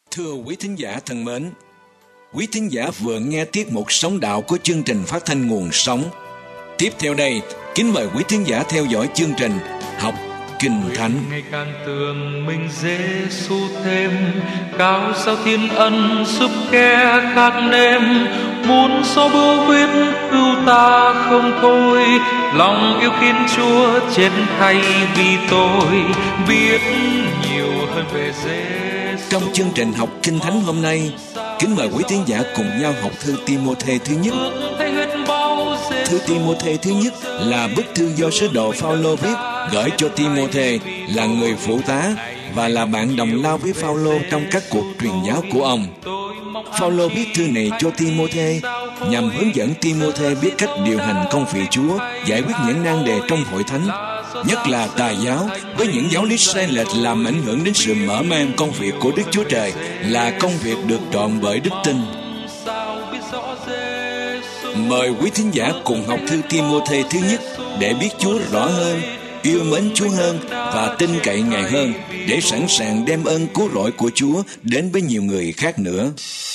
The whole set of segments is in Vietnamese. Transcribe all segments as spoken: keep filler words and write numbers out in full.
Thưa quý thính giả thân mến, quý thính giả vừa nghe tiết mục Sống Đạo của chương trình phát thanh Nguồn Sống. Tiếp theo đây, kính mời quý thính giả theo dõi chương trình Học Kinh Thánh. Ngày càng tưởng mình Giê-xu thêm, cao sao thiên ân giúp kẻ khác nêm, muốn xóa bưu huyết cứu ta không thôi, lòng yêu kính Chúa chết thay vì tôi, biết nhiều hơn về Giê-xu. Trong chương trình Học Kinh Thánh hôm nay, kính mời quý thính giả cùng nhau học thư Ti-mô-thê thứ nhất. Thư Ti-mô-thê thứ nhất là bức thư do sứ đồ Phao-lô viết gửi cho Ti-mô-thê là người phụ tá và là bạn đồng lao với Phao-lô trong các cuộc truyền giáo của ông. Phao-lô viết thư này cho Ti-mô-thê nhằm hướng dẫn Ti-mô-thê biết cách điều hành công việc Chúa, giải quyết những nan đề trong hội thánh, nhất là tà giáo với những giáo lý sai lệch làm ảnh hưởng đến sự mở mang công việc của Đức Chúa Trời là công việc được trọn bởi đức tin. Mời quý thính giả cùng học thư Ti-mô-thê thứ nhất để biết Chúa rõ hơn, yêu mến Chúa hơn và tin cậy Ngài hơn, để sẵn sàng đem ơn cứu rỗi của Chúa đến với nhiều người khác nữa.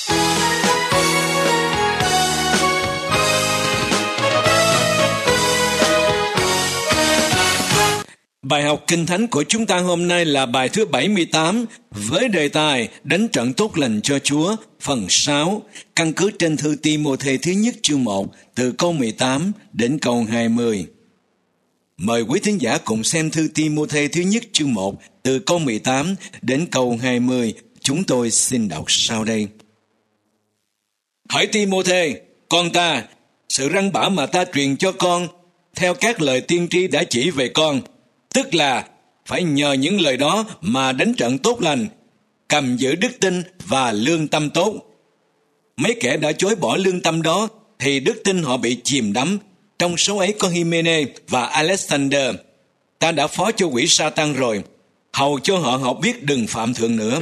Bài học Kinh Thánh của chúng ta hôm nay là bài thứ bảy mươi tám với đề tài Đánh trận tốt lành cho Chúa, phần sáu, căn cứ trên thư Ti-mô-thê thứ nhất chương một từ câu mười tám đến câu hai mươi. Mời quý thính giả cùng xem thư Ti-mô-thê thứ nhất chương một từ câu mười tám đến câu hai mươi. Chúng tôi xin đọc sau đây. Hỡi Ti-mô-thê, con ta, sự răn bảo mà ta truyền cho con theo các lời tiên tri đã chỉ về con, tức là phải nhờ những lời đó mà đánh trận tốt lành, cầm giữ đức tin và lương tâm tốt. Mấy kẻ đã chối bỏ lương tâm đó thì đức tin họ bị chìm đắm. Trong số ấy có Hi-mê-nê và Alexander. Ta đã phó cho quỷ Sa-tan rồi, hầu cho họ học biết đừng phạm thượng nữa.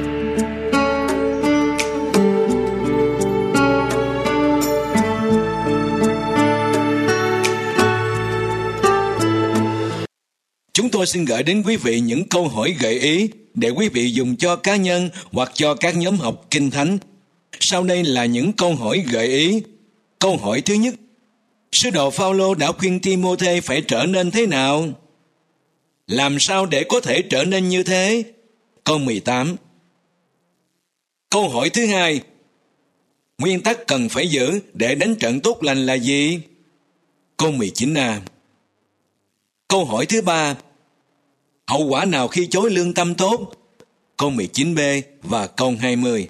Chúng tôi xin gửi đến quý vị những câu hỏi gợi ý để quý vị dùng cho cá nhân hoặc cho các nhóm học Kinh Thánh. Sau đây là những câu hỏi gợi ý. Câu hỏi thứ nhất: sứ đồ Phao-lô đã khuyên Ti-mô-thê phải trở nên thế nào? Làm sao để có thể trở nên như thế? Câu mười tám. Câu hỏi thứ hai: nguyên tắc cần phải giữ để đánh trận tốt lành là gì? Câu mười chín a. Câu hỏi thứ ba: hậu quả nào khi chối lương tâm tốt? Câu mười chín b và câu hai mươi.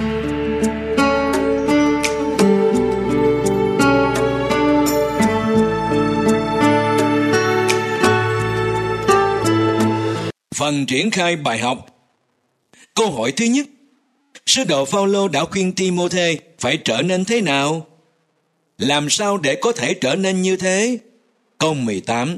Phần triển khai bài học. Câu hỏi thứ nhất: sứ đồ Phao-lô đã khuyên Ti-mô-thê phải trở nên thế nào? Làm sao để có thể trở nên như thế? Câu mười tám.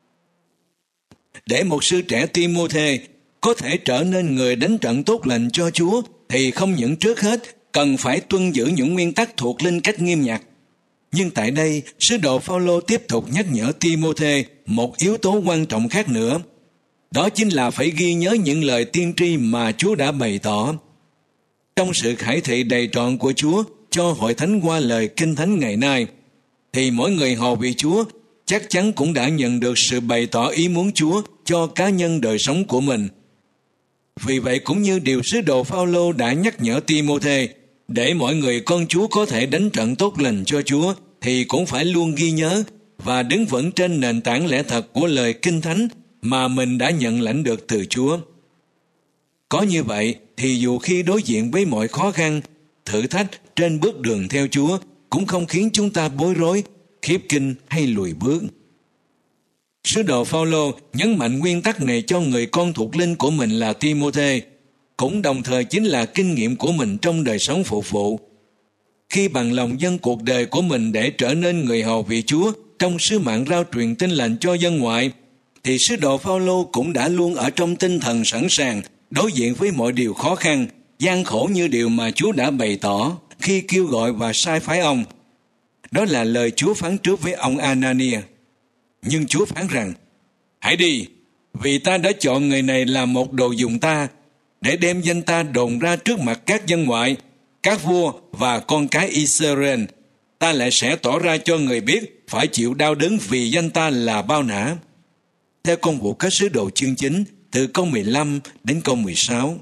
Để một sư trẻ Ti-mô-thê có thể trở nên người đánh trận tốt lành cho Chúa thì không những trước hết cần phải tuân giữ những nguyên tắc thuộc linh cách nghiêm ngặt. Nhưng tại đây, sứ đồ Phao-lô tiếp tục nhắc nhở Ti-mô-thê một yếu tố quan trọng khác nữa. Đó chính là phải ghi nhớ những lời tiên tri mà Chúa đã bày tỏ. Trong sự khải thị đầy trọn của Chúa cho hội thánh qua lời Kinh Thánh ngày nay, thì mỗi người hầu việc Chúa chắc chắn cũng đã nhận được sự bày tỏ ý muốn Chúa cho cá nhân đời sống của mình. Vì vậy, cũng như điều sứ đồ Phao-lô đã nhắc nhở Ti-mô-thê, để mọi người con Chúa có thể đánh trận tốt lành cho Chúa, thì cũng phải luôn ghi nhớ và đứng vững trên nền tảng lẽ thật của lời Kinh Thánh mà mình đã nhận lãnh được từ Chúa. Có như vậy thì dù khi đối diện với mọi khó khăn, thử thách trên bước đường theo Chúa cũng không khiến chúng ta bối rối, khiếp kinh hay lùi bước. Sứ đồ Phao-lô nhấn mạnh nguyên tắc này cho người con thuộc linh của mình là Ti-mô-thê, cũng đồng thời chính là kinh nghiệm của mình trong đời sống phục vụ. Khi bằng lòng dâng cuộc đời của mình để trở nên người hầu vị Chúa trong sứ mạng rao truyền tin lành cho dân ngoại, thì sứ đồ Phao-lô cũng đã luôn ở trong tinh thần sẵn sàng đối diện với mọi điều khó khăn, gian khổ như điều mà Chúa đã bày tỏ khi kêu gọi và sai phái ông. Đó là lời Chúa phán trước với ông Anania. Nhưng Chúa phán rằng: hãy đi, vì ta đã chọn người này làm một đồ dùng ta, để đem danh ta đồn ra trước mặt các dân ngoại, các vua và con cái Israel. Ta lại sẽ tỏ ra cho người biết phải chịu đau đớn vì danh ta là bao nã. Theo Công vụ các sứ đồ chương chín, từ câu mười lăm đến câu mười sáu.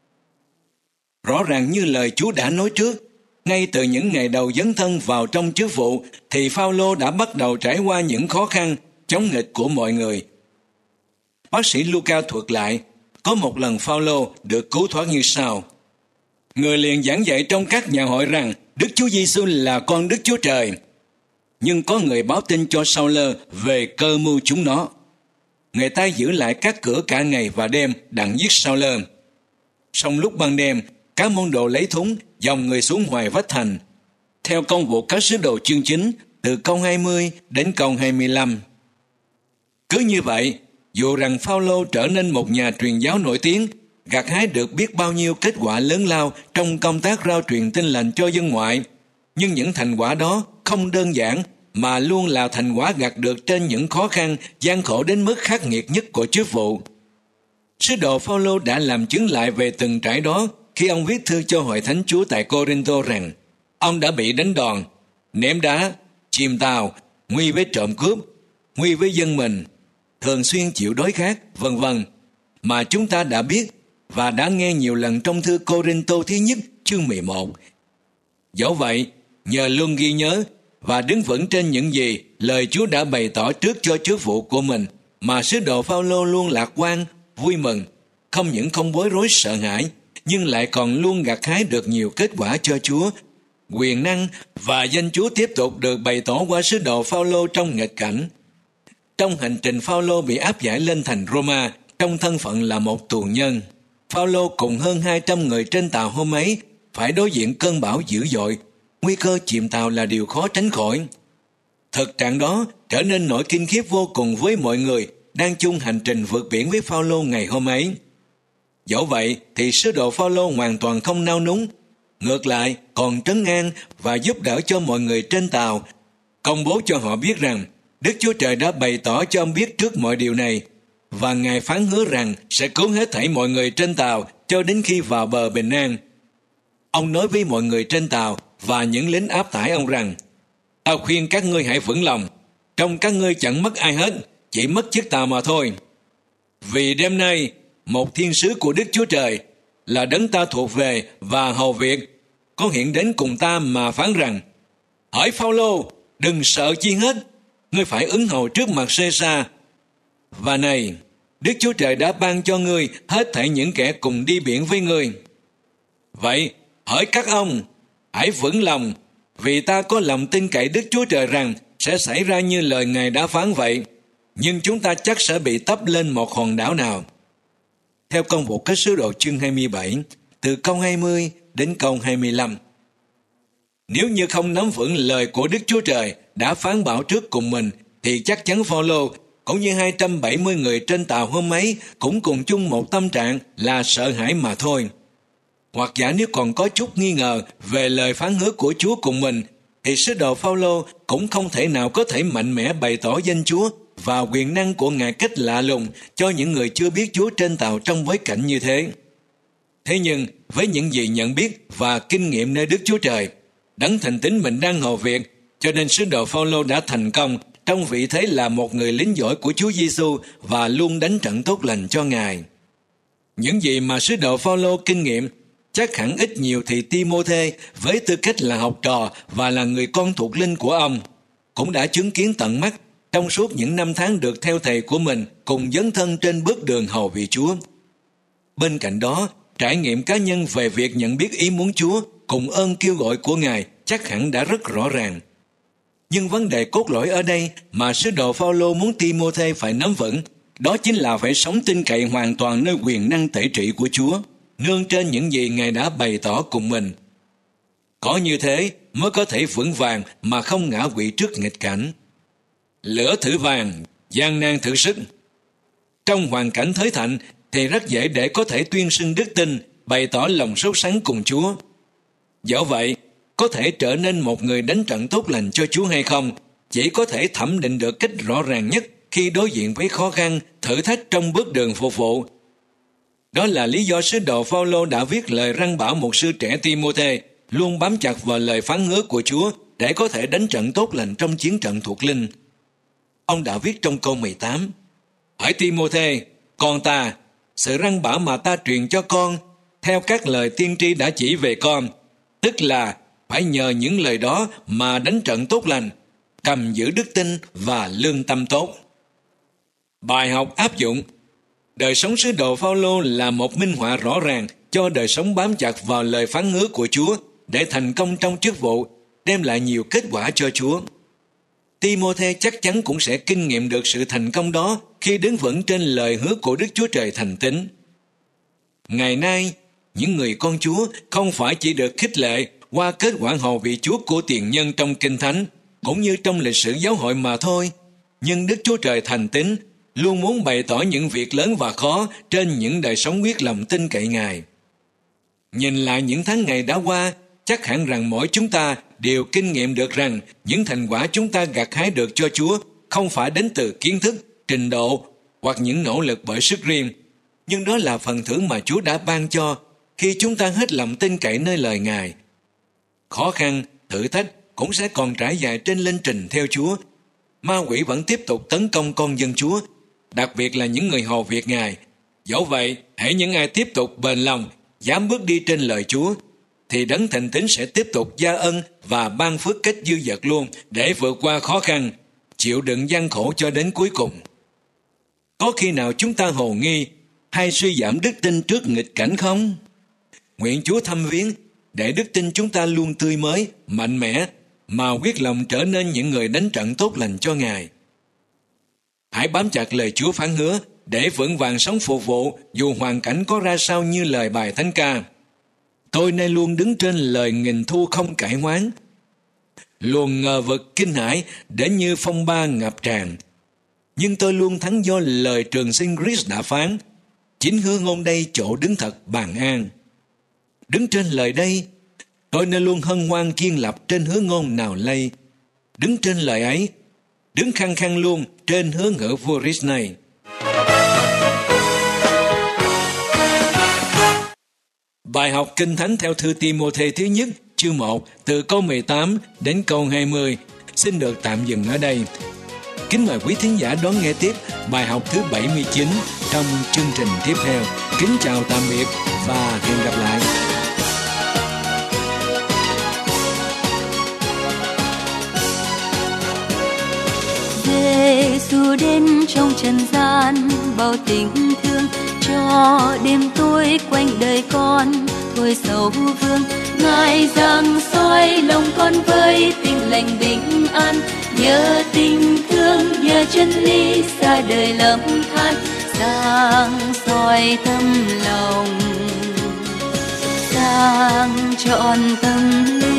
Rõ ràng như lời Chúa đã nói trước, ngay từ những ngày đầu dấn thân vào trong chức vụ thì Phao-lô đã bắt đầu trải qua những khó khăn, chống nghịch của mọi người. Bác sĩ Luca thuật lại, có một lần Phao-lô được cứu thoát như sau. Người liền giảng dạy trong các nhà hội rằng Đức Chúa Giêsu là con Đức Chúa Trời. Nhưng có người báo tin cho Sao-lơ về cơ mưu chúng nó. Người ta giữ lại các cửa cả ngày và đêm đặng giết Sao-lơ. Song lúc ban đêm, các môn đồ lấy thúng dòng người xuống ngoài vách thành. Theo Công vụ các sứ đồ chương chín, từ câu hai mươi đến câu hai mươi lăm. Cứ như vậy, dù rằng Phao-lô trở nên một nhà truyền giáo nổi tiếng, gặt hái được biết bao nhiêu kết quả lớn lao trong công tác rao truyền tin lành cho dân ngoại, nhưng những thành quả đó không đơn giản mà luôn là thành quả gặt được trên những khó khăn, gian khổ đến mức khắc nghiệt nhất của chức vụ. Sứ đồ Phao-lô đã làm chứng lại về từng trải đó khi ông viết thư cho hội thánh Chúa tại Cô-rinh-tô rằng ông đã bị đánh đòn, ném đá, chìm tàu, nguy với trộm cướp, nguy với dân mình, thường xuyên chịu đói khát, vân vân mà chúng ta đã biết và đã nghe nhiều lần trong thư Cô-rinh-tô thứ nhất chương mười một. Dẫu vậy, nhờ luôn ghi nhớ và đứng vững trên những gì lời Chúa đã bày tỏ trước cho chức vụ của mình, mà sứ đồ Phao-lô luôn lạc quan, vui mừng, không những không bối rối sợ hãi, nhưng lại còn luôn gặt hái được nhiều kết quả cho Chúa. Quyền năng và danh Chúa tiếp tục được bày tỏ qua sứ đồ Phao-lô trong nghịch cảnh. Trong hành trình Phao-lô bị áp giải lên thành Roma trong thân phận là một tù nhân, Phao-lô cùng hơn hai trăm người trên tàu hôm ấy phải đối diện cơn bão dữ dội, nguy cơ chìm tàu là điều khó tránh khỏi. Thực trạng đó trở nên nỗi kinh khiếp vô cùng với mọi người đang chung hành trình vượt biển với Phao-lô ngày hôm ấy. Dẫu vậy thì sứ đồ Phao-lô hoàn toàn không nao núng, ngược lại còn trấn an và giúp đỡ cho mọi người trên tàu, công bố cho họ biết rằng Đức Chúa Trời đã bày tỏ cho ông biết trước mọi điều này, và Ngài phán hứa rằng sẽ cứu hết thảy mọi người trên tàu cho đến khi vào bờ bình an. Ông nói với mọi người trên tàu và những lính áp tải ông rằng: Ta khuyên các ngươi hãy vững lòng, trong các ngươi chẳng mất ai hết, chỉ mất chiếc tàu mà thôi. Vì đêm nay một thiên sứ của Đức Chúa Trời là đấng ta thuộc về và hầu việc có hiện đến cùng ta mà phán rằng: Hỡi Phao-lô, đừng sợ chi hết, ngươi phải ứng hầu trước mặt Xê-sa. Và này, Đức Chúa Trời đã ban cho ngươi hết thảy những kẻ cùng đi biển với ngươi. Vậy, hỡi các ông, hãy vững lòng, vì ta có lòng tin cậy Đức Chúa Trời rằng sẽ xảy ra như lời Ngài đã phán vậy, nhưng chúng ta chắc sẽ bị tấp lên một hòn đảo nào. Theo Công vụ các sứ đồ chương hai mươi bảy, từ câu hai mươi đến câu hai mươi lăm. Nếu như không nắm vững lời của Đức Chúa Trời đã phán bảo trước cùng mình, thì chắc chắn Phao-lô cũng như hai trăm bảy mươi người trên tàu hôm ấy cũng cùng chung một tâm trạng là sợ hãi mà thôi. Hoặc giả nếu còn có chút nghi ngờ về lời phán hứa của Chúa cùng mình, thì sứ đồ Phao-lô cũng không thể nào có thể mạnh mẽ bày tỏ danh Chúa và quyền năng của Ngài cách lạ lùng cho những người chưa biết Chúa trên tàu trong bối cảnh như thế. Thế nhưng với những gì nhận biết và kinh nghiệm nơi Đức Chúa Trời, đấng thành tín mình đang hầu việc, cho nên sứ đồ Phao-lô đã thành công trong vị thế là một người lính giỏi của Chúa Giêsu và luôn đánh trận tốt lành cho Ngài. Những gì mà sứ đồ Phao-lô kinh nghiệm chắc hẳn ít nhiều thì Ti-mô-thê với tư cách là học trò và là người con thuộc linh của ông cũng đã chứng kiến tận mắt trong suốt những năm tháng được theo thầy của mình cùng dấn thân trên bước đường hầu vị Chúa. Bên cạnh đó, trải nghiệm cá nhân về việc nhận biết ý muốn Chúa cùng ơn kêu gọi của Ngài chắc hẳn đã rất rõ ràng. Nhưng vấn đề cốt lõi ở đây mà sứ đồ Phao-lô muốn Ti-mô-thê phải nắm vững, đó chính là phải sống tin cậy hoàn toàn nơi quyền năng tể trị của Chúa, nương trên những gì Ngài đã bày tỏ cùng mình. Có như thế mới có thể vững vàng mà không ngã quỵ trước nghịch cảnh. Lửa thử vàng, gian nan thử sức. Trong hoàn cảnh thới thạnh thì rất dễ để có thể tuyên xưng đức tin, bày tỏ lòng sốt sắng cùng Chúa. Dẫu vậy, có thể trở nên một người đánh trận tốt lành cho Chúa hay không, chỉ có thể thẩm định được cách rõ ràng nhất khi đối diện với khó khăn, thử thách trong bước đường phục vụ. Đó là lý do sứ đồ Phaolô đã viết lời răn bảo mục sư trẻ Ti-mô-thê luôn bám chặt vào lời phán hứa của Chúa để có thể đánh trận tốt lành trong chiến trận thuộc linh. Ông đã viết trong câu mười tám: Hỡi Ti-mô-thê, con ta, sự răn bảo mà ta truyền cho con theo các lời tiên tri đã chỉ về con, tức là phải nhờ những lời đó mà đánh trận tốt lành, cầm giữ đức tin và lương tâm tốt. Bài học áp dụng. Đời sống sứ đồ Phaolô là một minh họa rõ ràng cho đời sống bám chặt vào lời phán hứa của Chúa để thành công trong chức vụ, đem lại nhiều kết quả cho Chúa. Ti-mô-thê chắc chắn cũng sẽ kinh nghiệm được sự thành công đó khi đứng vững trên lời hứa của Đức Chúa Trời thành tín. Ngày nay, những người con Chúa không phải chỉ được khích lệ qua kết quả hầu vị Chúa của tiền nhân trong Kinh Thánh, cũng như trong lịch sử giáo hội mà thôi, nhưng Đức Chúa Trời thành tín luôn muốn bày tỏ những việc lớn và khó trên những đời sống quyết lòng tin cậy Ngài. Nhìn lại những tháng ngày đã qua, chắc hẳn rằng mỗi chúng ta đều kinh nghiệm được rằng những thành quả chúng ta gặt hái được cho Chúa không phải đến từ kiến thức, trình độ hoặc những nỗ lực bởi sức riêng, nhưng đó là phần thưởng mà Chúa đã ban cho khi chúng ta hết lòng tin cậy nơi lời Ngài. Khó khăn, thử thách cũng sẽ còn trải dài trên lên trình theo Chúa. Ma quỷ vẫn tiếp tục tấn công con dân Chúa, đặc biệt là những người hầu việc Ngài. Dẫu vậy, hễ những ai tiếp tục bền lòng, dám bước đi trên lời Chúa, thì Đấng thành tín sẽ tiếp tục gia ân và ban phước cách dư dật luôn để vượt qua khó khăn, chịu đựng gian khổ cho đến cuối cùng. Có khi nào chúng ta hồ nghi hay suy giảm đức tin trước nghịch cảnh không? Nguyện Chúa thăm viếng để đức tin chúng ta luôn tươi mới, mạnh mẽ, mà quyết lòng trở nên những người đánh trận tốt lành cho Ngài. Hãy bám chặt lời Chúa phán hứa để vững vàng sống phục vụ dù hoàn cảnh có ra sao, như lời bài thánh ca: Tôi nay luôn đứng trên lời nghìn thu không cải hoán. Luồng ngờ vực kinh hãi đến như phong ba ngập tràn, nhưng tôi luôn thắng do lời trường sinh Christ đã phán. Chính hứa ngôn đây chỗ đứng thật bàn an. Đứng trên lời đây, tôi nên luôn hân hoan kiên lập trên hứa ngôn nào lây. Đứng trên lời ấy, đứng khăng khăng luôn trên hứa ngữ vua Christ này. Bài học Kinh Thánh theo thư Ti-mô-thê thứ nhất, chương một, từ câu mười tám đến câu hai mươi, xin được tạm dừng ở đây. Kính mời quý thính giả đón nghe tiếp bài học thứ bảy mươi chín trong chương trình tiếp theo. Kính chào tạm biệt và hẹn gặp lại. Giê-xu đến trong trần gian bao tình thương, cho đêm tối quanh đời con thôi sầu vương. Ngài giang soi lòng con với tình lành bình an, nhờ tình thương nhờ chân lý ra đời lầm than. Giang soi tâm lòng, giang trọn tâm linh.